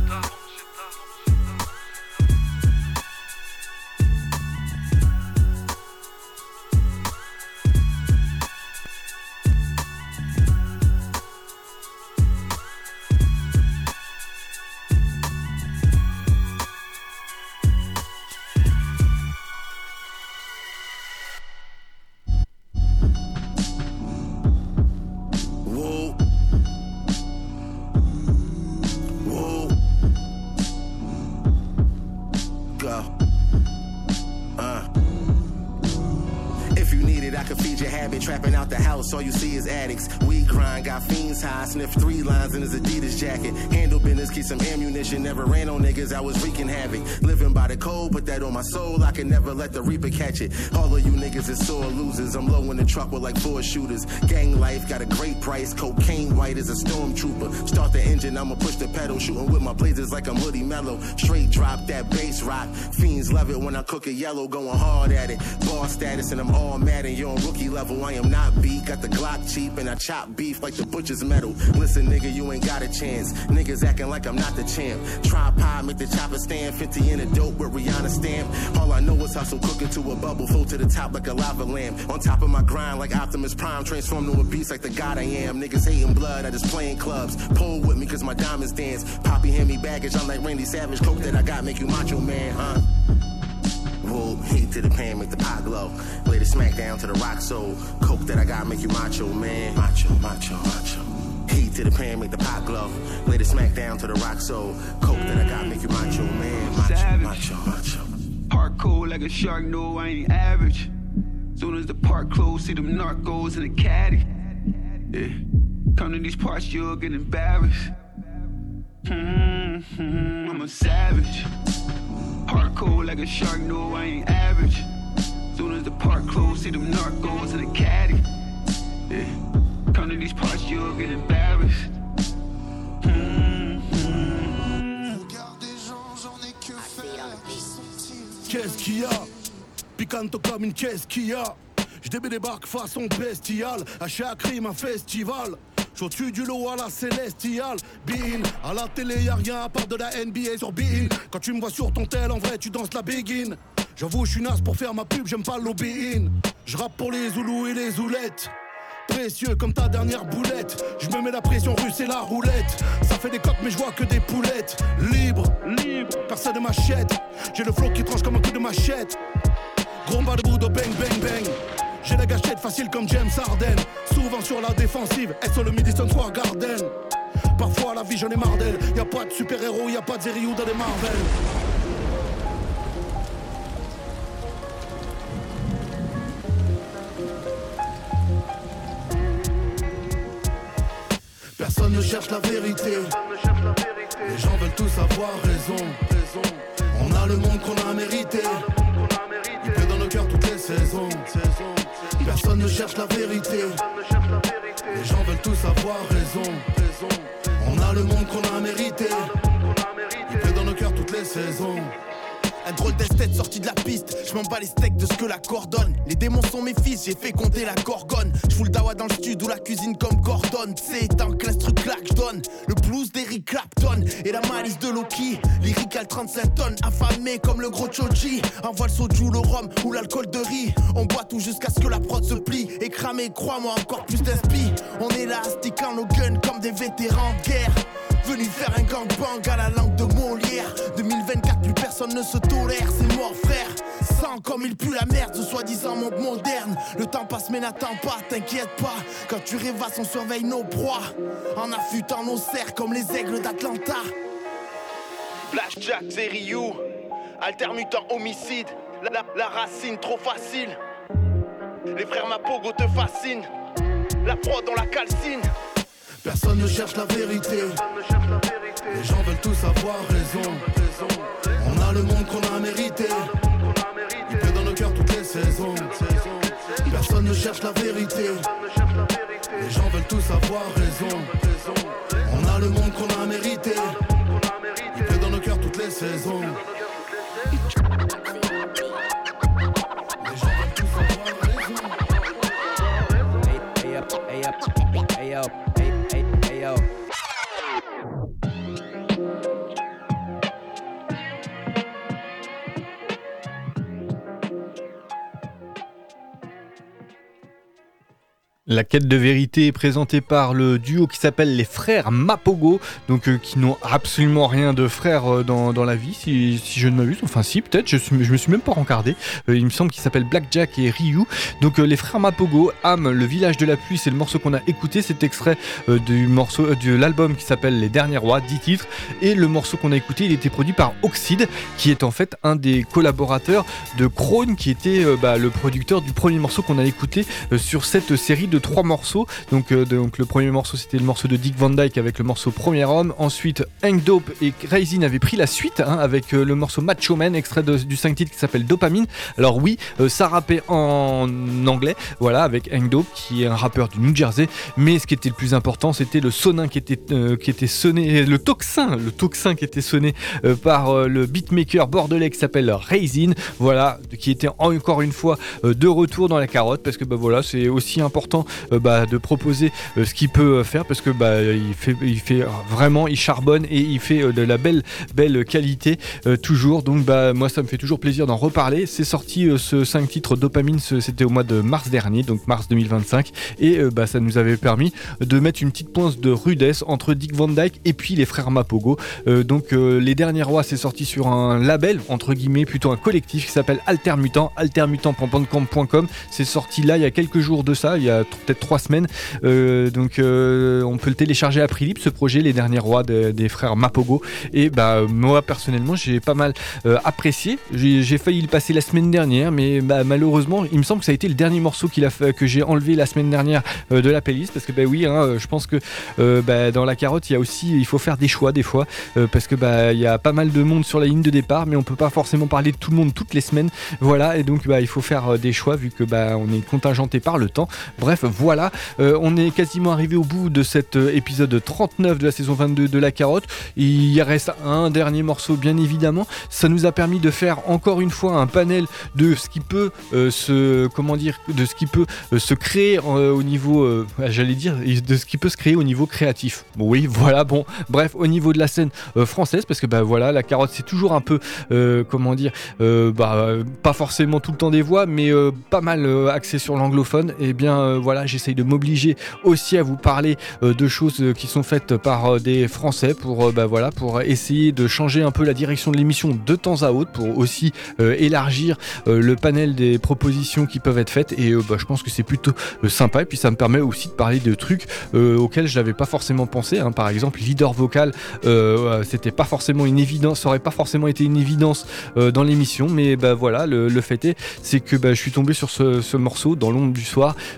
Trapping out the house, all you see is addicts. Weed grind, got fiends high, sniff three lines in his Adidas jacket. Handle business, keep some ammunition, never ran on niggas, I was wreaking havoc. Living by the code, put that on my soul, I can never let the reaper catch it. All of you niggas is sore losers, I'm low in the truck with like four shooters. Gang life, got a great price, cocaine white as a stormtrooper. Start the engine, I'ma push the pedal, shooting with my blazers like I'm Hoodie Mellow. Straight drop that bass rock, fiends love it when I cook it yellow, going hard at it. Ball status and I'm all mad and you're on rookie level, I am not beat, got the Glock cheap and I chop beef like the butcher's metal. Listen nigga, you ain't got a chance, niggas acting like I'm not the champ. Tripod, make the chopper stand, fifty in a dope with Rihanna stamp. All I know is hustle, cooking to a bubble, full to the top like a lava lamp. On top of my grind like Optimus Prime, transform to a beast like the god I am. Niggas hating blood, I just playing clubs, pull with me cause my diamonds dance. Poppy hand me baggage, I'm like Randy Savage, coke that I got make you macho man, huh? Whoa, heat to the pan, make the pot glow. Lay the smack down to the rock soul. Coke that I got make you macho, man. Macho, macho, macho. Heat to the pan, make the pot glow. Lay the smack down to the rock soul. Coke that I got make you macho, man. Macho, Savage. macho, macho. Park cold like a shark, no, I ain't average. Soon as the park close, see them narcos in the caddy. Yeah, come to these parts, you'll get embarrassed. Mm-hmm, I'm a savage. Park cold like a shark, no, I ain't average. Soon as the park close, see them narcos in the caddy. Yeah, come to these parts, you'll get embarrassed. Qu'est-ce qu'il y a? Picanto comme une caisse qu'il y a. Je débarque façon bestiale. À chaque rime un festival. J'suis au-dessus du lot à la célestiale. Bean, à la télé y'a rien à part de la N B A sur Bean. Quand tu me vois sur ton tel, en vrai tu danses la begin. J'avoue j'suis naze pour faire ma pub, j'aime pas l'obéin. J'rappe pour les Zoulous et les Zoulettes. Précieux comme ta dernière boulette. J'me mets la pression russe et la roulette. Ça fait des coques mais j'vois que des poulettes. Libre, libre, personne ne m'achète. J'ai le flow qui tranche comme un coup de machette. Gros bas de bout de bang bang bang. J'ai la gâchette facile comme James Harden. Souvent sur la défensive, est sur le Madison Square Garden. Parfois la vie j'en ai marre d'elle. Y'a pas de super-héros, y'a pas de Zeriou dans les Marvel. Personne ne cherche la vérité. Les gens veulent tous avoir raison. On a le monde qu'on a mérité. Il pleut dans nos cœurs toutes les saisons. Personne ne cherche la vérité. Les gens veulent tous avoir raison. drôle d'esthète sortie de la piste. Je m'en bats les steaks de ce que la coordonne. Les démons sont mes fils, j'ai fait compter la gorgone. Je fous le dawa dans le stud ou la cuisine comme Gordon. C'est tant que l'instru claque, je donne le blues d'Eric Clapton et la malice de Loki. Lyrical trente-cinq tonnes, affamé comme le gros Choji. Envoie le soju, le rhum ou l'alcool de riz. On boit tout jusqu'à ce que la prod se plie. Et cramé, crois-moi, encore plus d'inspi. On est là, stickant nos guns comme des vétérans de guerre. Venu faire un gangbang à la langue de Molière. deux mille vingt-quatre, plus personne ne se tolère, c'est mort frère. Sans comme il pue la merde, ce soi-disant monde moderne. Le temps passe mais n'attend pas, t'inquiète pas. Quand tu rêvasses, on surveille nos proies. En affûtant nos cerfs comme les aigles d'Atlanta. Blackjack, c'est Ryu. Altermutant, homicide. La, la, la racine, trop facile. Les frères Mapogo te fascinent. La prod, on la calcine. Personne ne cherche la vérité. Les gens veulent tous avoir raison. On a le monde qu'on a mérité. Il pleut dans nos cœurs toutes les saisons. Personne ne cherche la vérité. Les gens veulent tous avoir raison. On a le monde qu'on a mérité. Il pleut dans nos cœurs toutes les saisons. Les gens veulent tous avoir raison. Hey up, hey up, hey up. La quête de vérité est présentée par le duo qui s'appelle les frères Mapogo, donc euh, qui n'ont absolument rien de frères euh, dans, dans la vie, si, si je ne m'abuse. Enfin si, peut-être, je, suis, je me suis même pas rencardé. Euh, il me semble qu'ils s'appellent Blackjack et Ryu. Donc euh, les frères Mapogo, Âme, le village de la pluie, c'est le morceau qu'on a écouté. C'est extrait euh, du morceau, euh, de l'album qui s'appelle Les Derniers Rois, dix titres. Et le morceau qu'on a écouté, il était produit par Oxide, qui est en fait un des collaborateurs de Krone, qui était euh, bah, le producteur du premier morceau qu'on a écouté euh, sur cette série de trois morceaux. Donc, euh, donc le premier morceau c'était le morceau de Dick Van Dyke avec le morceau Premier Homme. Ensuite Hank Dope et Raisin avaient pris la suite hein, avec euh, le morceau Macho Man, extrait de, du cinq titres qui s'appelle Dopamine. Alors oui, euh, ça rappait en anglais, voilà, avec Hank Dope qui est un rappeur du New Jersey, mais ce qui était le plus important c'était le sonin qui était, euh, qui était sonné, le tocsin, le tocsin qui était sonné euh, par euh, le beatmaker bordelais qui s'appelle Raisin, voilà, qui était encore une fois euh, de retour dans la carotte, parce que bah voilà, c'est aussi important Euh, bah, de proposer euh, ce qu'il peut euh, faire, parce que bah, il fait, il fait euh, vraiment, il charbonne et il fait euh, de la belle, belle qualité euh, toujours. Donc bah, moi ça me fait toujours plaisir d'en reparler. C'est sorti euh, ce cinq titres Dopamine, ce, c'était au mois de mars dernier, donc mars deux mille vingt-cinq, et euh, bah, ça nous avait permis de mettre une petite pointe de rudesse entre Dick Van Dyke et puis les frères Mapogo. Euh, donc euh, Les Derniers Rois, c'est sorti sur un label entre guillemets, plutôt un collectif qui s'appelle Altermutant, altermutant point bandcamp point com. C'est sorti là il y a quelques jours de ça, il y a peut-être trois semaines, euh, donc euh, on peut le télécharger à prix libre, ce projet Les Derniers Rois de, des frères Mapogo. Et bah moi personnellement j'ai pas mal euh, apprécié, j'ai, j'ai failli le passer la semaine dernière, mais bah, malheureusement il me semble que ça a été le dernier morceau qu'il a fait, que j'ai enlevé la semaine dernière euh, de la playlist, parce que bah oui hein, je pense que euh, bah, dans la carotte il y a aussi, il faut faire des choix des fois, euh, parce que bah il y a pas mal de monde sur la ligne de départ, mais on peut pas forcément parler de tout le monde toutes les semaines, voilà, et donc bah il faut faire euh, des choix vu que bah on est contingenté par le temps. Bref, voilà, euh, on est quasiment arrivé au bout de cet euh, épisode trente-neuf de la saison vingt-deux de la carotte. Il reste un dernier morceau bien évidemment. Ça nous a permis de faire encore une fois un panel de ce qui peut euh, se comment dire de ce qui peut euh, se créer euh, au niveau euh, j'allais dire de ce qui peut se créer au niveau créatif. Bon, oui, voilà, bon, bref, au niveau de la scène euh, française, parce que bah voilà, la carotte c'est toujours un peu euh, comment dire euh, bah pas forcément tout le temps des voix, mais euh, pas mal euh, axé sur l'anglophone. Et bien euh, voilà, j'essaye de m'obliger aussi à vous parler euh, de choses euh, qui sont faites par euh, des Français pour euh, bah voilà, pour essayer de changer un peu la direction de l'émission de temps à autre, pour aussi euh, élargir euh, le panel des propositions qui peuvent être faites. Et euh, bah, je pense que c'est plutôt euh, sympa, et puis ça me permet aussi de parler de trucs euh, auxquels je n'avais pas forcément pensé, hein. Par exemple, leader vocal, euh, c'était pas forcément une évidence, ça aurait pas forcément été une évidence euh, dans l'émission, mais bah voilà, le, le fait est, c'est que bah, je suis tombé sur ce, ce morceau dans l'ombre du soir euh, qui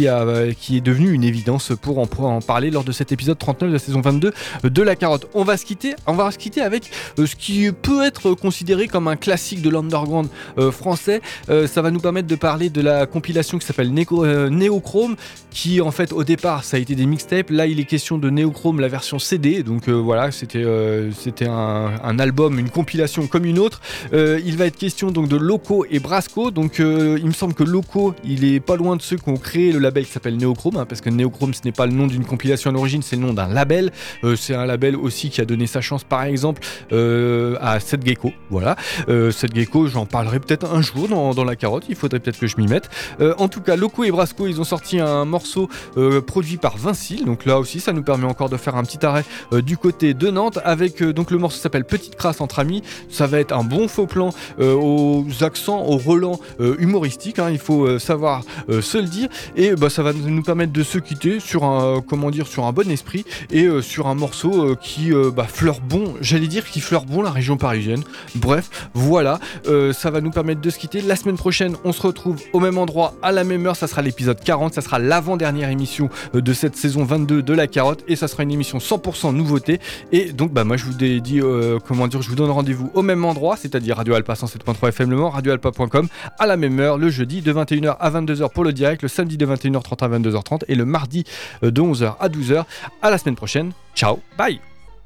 qui, a, qui est devenu une évidence pour en, pour en parler lors de cet épisode trente-neuf de la saison vingt-deux de La Carotte. On va se quitter, on va se quitter avec euh, ce qui peut être considéré comme un classique de l'underground euh, français. Euh, ça va nous permettre de parler de la compilation qui s'appelle Néco, euh, Néochrome, qui en fait au départ ça a été des mixtapes. Là il est question de Néochrome, la version C D, donc euh, voilà, c'était, euh, c'était un, un album, une compilation comme une autre. Euh, il va être question donc de Loco et Brasco. Donc euh, il me semble que Loco, il est pas loin de ceux qui ont créé le label qui s'appelle Néochrome, hein, parce que Néochrome ce n'est pas le nom d'une compilation à l'origine, c'est le nom d'un label. Euh, c'est un label aussi qui a donné sa chance par exemple euh, à Seth Gecko. Voilà, euh, Seth Gecko, j'en parlerai peut-être un jour dans, dans La Carotte, il faudrait peut-être que je m'y mette. Euh, en tout cas, Loco et Brasco, ils ont sorti un morceau euh, produit par Vincile, donc là aussi ça nous permet encore de faire un petit arrêt euh, du côté de Nantes avec euh, donc le morceau s'appelle Petite Crasse entre amis. Ça va être un bon faux plan euh, aux accents, aux relents euh, humoristiques, hein, il faut euh, savoir euh, se le dire, et bah, ça va nous permettre de se quitter sur un, euh, comment dire, sur un bon esprit et euh, sur un morceau euh, qui euh, bah, fleure bon, j'allais dire qui fleure bon la région parisienne. Bref, voilà, euh, ça va nous permettre de se quitter. La semaine prochaine, on se retrouve au même endroit, à la même heure, ça sera l'épisode quarante, ça sera l'avant-dernière émission euh, de cette saison vingt-deux de La Carotte, et ça sera une émission cent pour cent nouveauté. Et donc bah moi je vous ai dit euh, comment dire, je vous donne rendez-vous au même endroit, c'est-à-dire Radio Alpa cent sept point trois F M Le Mans, radio alpa point com, à la même heure, le jeudi de vingt et une heures à vingt-deux heures pour le direct, le samedi de vingt et une heures trente à vingt-deux heures trente et le mardi euh, de onze heures à douze heures. À la semaine prochaine. Ciao, bye.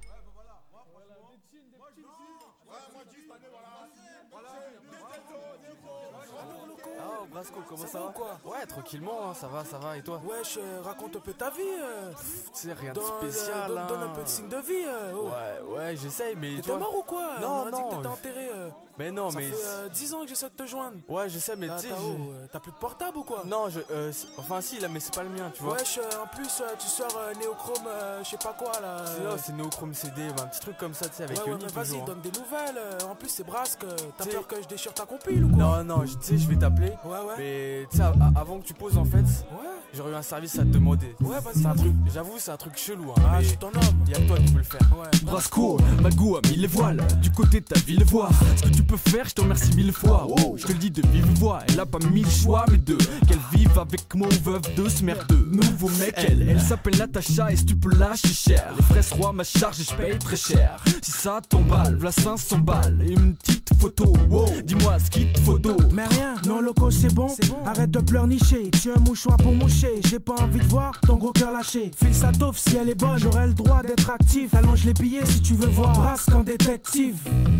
Brasco, comment ça va quoi? Ouais, tranquillement, hein, ça va, ça va, et toi? Wesh, euh, raconte un peu ta vie. Euh. Tu sais, rien de donne, spécial. Euh, donne, hein. donne un peu de signe de vie. Euh, oh. Ouais, ouais, j'essaye, mais. T'es toi... mort ou quoi? Non, On a non. dit que t'étais enterré. Euh. Mais non, ça mais. Ça fait euh, dix ans que j'essaie de te joindre. Ouais, je sais, mais tu sais. T'as, je... t'as plus de portable ou quoi? Non, je. Euh, enfin, si, là, mais c'est pas le mien, tu vois. Wesh, euh, en plus, euh, tu sors euh, Néochrome, euh, je sais pas quoi là. C'est là, c'est Néochrome C D, un petit truc comme ça, tu sais, avec ouais, Yoni. Ouais, mais vas-y, toujours, donne hein. des nouvelles. Euh, en plus, c'est Brasque. T'as t'sais... peur que je déchire ta compile ou quoi? Non, non, tu sais, je vais t'appeler. Ouais, ouais. Mais tu sais, avant que tu poses, en fait. Ouais. J'aurais eu un service à te demander. Ouais, vas-y. C'est un truc, j'avoue, c'est un truc chelou. Hein, ah, je suis ton homme. Y'a que toi qui peux le faire. Ouais. Brasco, Magou a mis les voiles. Du côté de ta ville, voir ce que tu peux faire, je te remercie mille fois. Oh, je te le dis de vive voix. Elle a pas mille choix, mais deux. Qu'elle vive avec moi ou veuve de ce merdeux. Nouveau mec, elle, elle s'appelle Natacha. Et si tu peux lâcher cher, les fraises rois, ma charge et je paye très cher. Si ça t'emballe, v'là cinq cents balles. Et une petite photo. Wow. Dis-moi ce qu'il te faut d'eau. Mais rien, non, Loco, c'est bon. C'est bon. Arrête de pleurnicher. Tu es un mouchoir pour moucher. J'ai pas envie de voir ton gros cœur lâché. File sa toffe si elle est bonne. J'aurai le droit d'être actif. Allonge les billets si tu veux voir Brasque en détective.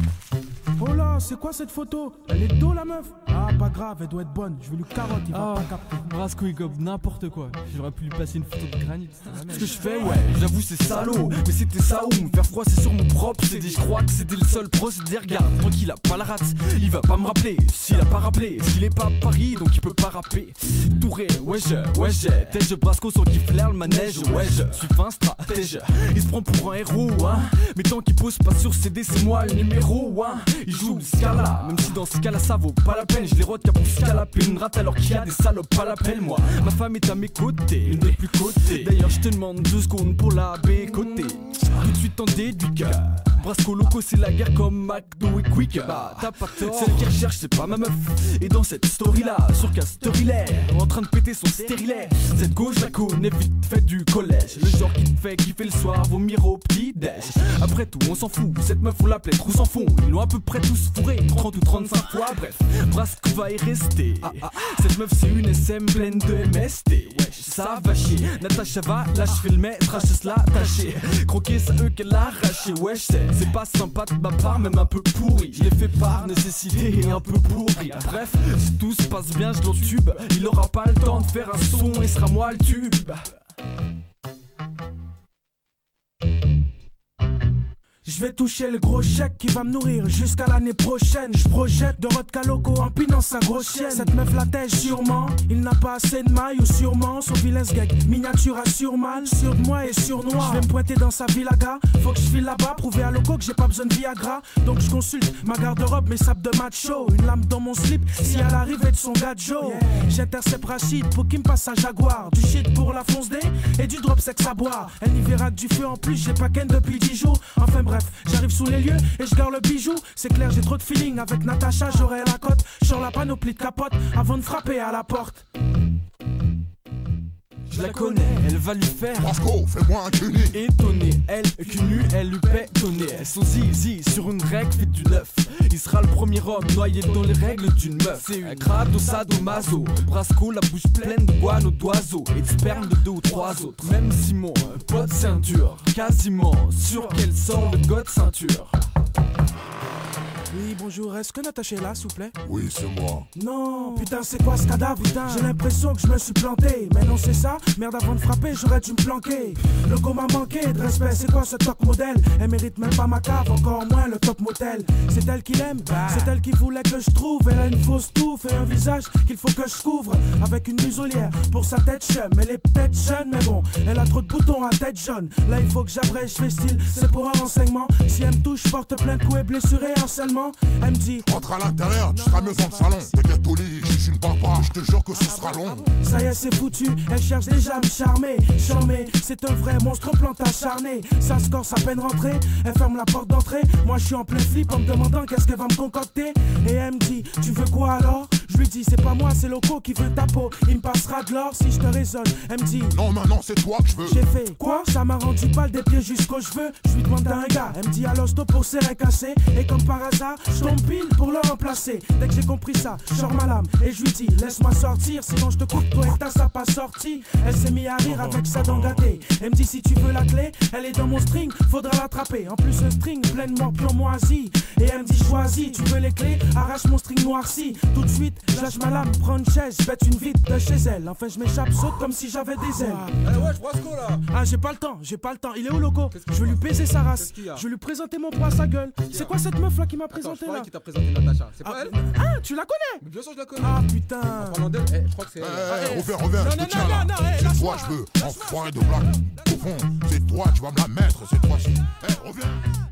Oh là, c'est quoi cette photo? Elle est de dos la meuf? Ah, pas grave, elle doit être bonne. Je vais lui carotte, il va oh, pas capter. Brasco, il gobe n'importe quoi. J'aurais pu lui passer une photo de granit. Ce que je fais, ouais, j'avoue, c'est salaud. Mais c'était ça ou me faire froid, c'est sur mon propre C D. Je crois que c'était le seul procédé. Regarde, tranquille, il a pas la rate. Il va pas me rappeler. S'il a pas rappelé, s'il est pas à Paris, donc il peut pas rapper. Touré, ouais, je, ouais, j'ai. T'es-je Brasco sans qu'il flaire le manège. Ouais, je suis fin stratège. Il se prend pour un héros, hein. Mais tant qu'il pose pas sur C D, c'est moi le numéro, hein. Il joue le Scala. Même si dans ce cas-là ça vaut pas la peine, je les rôde qu'à pour scalaper une rate alors qu'il y a des salopes à l'appel. Moi, ma femme est à mes côtés, une des plus cotées. D'ailleurs, je te demande deux secondes pour la bécoter. Tout de suite en déduit que Brasco Loco c'est la guerre comme McDo et Quick. Bah t'as pas tort, celle qui recherche c'est pas ma meuf. Et dans cette story là, sur Castorylet, en train de péter son stérilet. Cette gauche la connaît vite fait du collège. Le genre qui te fait kiffer le soir, vomir au petit déj. Après tout on s'en fout, cette meuf on l'appelait trou sans fond. Ils l'ont à peu près tous fourré, trente ou trente-cinq fois. Bref, Brasco va y rester. ah, ah, Cette meuf c'est une S M pleine de M S T. Wesh, ça va chier. Natacha va, là je fais le maître, à se la tâcher. Croquer ça eux qu'elle a arraché. Wesh c'est C'est pas sympa de ma part, même un peu pourri. Je l'ai fait par nécessité et un peu pourri. Bref, si tout se passe bien, je l'entube. Il aura pas le temps de faire un son et sera moi le tube. Je vais toucher le gros chèque qui va me nourrir jusqu'à l'année prochaine. Je projette de Rodka Loco en pinant sa grosse chienne. Cette meuf la tèche sûrement, il n'a pas assez de mailles ou sûrement son vilain sgeg miniature assure mal. Sur de moi et sur noir, je vais me pointer dans sa villaga. Faut que je file là-bas, prouver à Loco que j'ai pas besoin de Viagra. Donc je consulte ma garde-robe, mes sapes de macho. Une lame dans mon slip, si elle arrivait de son gadjo. Yeah. J'intercepte Rachid pour qu'il me passe à Jaguar. Du shit pour la fonce D et du drop sexe à boire. Elle n'y verra que du feu en plus, j'ai pas ken depuis dix jours. Enfin bref, j'arrive sous les lieux et je garde le bijou. C'est clair, j'ai trop de feeling avec Natacha, j'aurai la cote. Sur la panoplie de capote avant de frapper à la porte. je la connais, elle va lui faire Brasco, fais-moi un cuni. Étonné, elle, cunu, elle lui paie tonner. Son zizi sur une règle fait du neuf. Il sera le premier homme noyé dans les règles d'une meuf. C'est une crado sadomaso. Brasco, la bouche pleine de guano d'oiseaux et de sperme de deux ou trois autres. Même Simon, pote ceinture, quasiment sûr qu'elle sort le god ceinture. Oui, bonjour, est-ce que Natacha est là, s'il vous plaît? Oui, c'est moi. Non, putain, c'est quoi ce cadavre, putain? J'ai l'impression que je me suis planté. Mais non, c'est ça, merde, avant de frapper, j'aurais dû me planquer. Le go m'a manqué de respect, c'est quoi ce top modèle? Elle mérite même pas ma cave, encore moins le top motel. C'est elle qui l'aime, c'est elle qui voulait que je trouve. Elle a une fausse touffe et un visage qu'il faut que je couvre. Avec une muselière pour sa tête chum. Elle est peut-être jeune, mais bon, elle a trop de boutons à tête jaune. Là, il faut que j'abrège, je fais style, c'est pour un renseignement. Si elle me touche, porte plein de coups et blessures et harcèlement. Elle me dit entre à l'intérieur, tu seras mieux dans le salon. T'inquiète au lit, je suis le papa, je te jure que ce sera long. Ça y est, c'est foutu, elle cherche déjà à me charmer. Charmer, c'est un vrai monstre plant acharné. Ça se corse à peine rentré, elle ferme la porte d'entrée. Moi je suis en plein flip en me demandant qu'est-ce qu'elle va me concocter. Et elle me dit, tu veux quoi alors? Je lui dis, c'est pas moi, c'est Loco qui veut ta peau. Il me passera de l'or si je te raisonne. Elle me dit, non, non, non, c'est toi que je veux. J'ai fait, quoi? Ça m'a rendu pâle des pieds jusqu'aux cheveux. Je lui demande d'un gars, elle me dit, alors stop pour serrer cassé. Et comme par hasard, je tombe pile pour le remplacer. Dès que j'ai compris ça, je sors ma lame et je lui dis, laisse-moi sortir, sinon je te coupe toi et ta ça pas sorti. Elle s'est mise à rire avec sa dent gâtée. Elle me dit, si tu veux la clé, elle est dans mon string, faudra l'attraper. En plus un string plein de morpions moisis. Et elle me dit, choisis, tu veux les clés, arrache mon string noirci. Tout de suite, je lâche ma lame, prends une chaise, bête une vite de chez elle. Enfin je m'échappe, saute comme si j'avais des ailes. Eh ouais, je Brasco là. Ah j'ai pas le temps, j'ai pas le temps. Il est où Loco? Je veux lui baiser sa race. Je veux lui présenter mon poids à sa gueule. C'est quoi cette meuf là qui m'a présenté là? Qui t'a présenté Natacha? C'est pas ah, elle? Ah, tu la connais? Mais bien sûr je la connais. Ah putain. En parlant d'elle, eh, je crois que c'est elle. Eh, reviens, reviens, je te tiens là. C'est toi je veux, enfoiré de blague. Au fond, c'est toi, tu vas me la mettre cette fois-ci. Eh, reviens.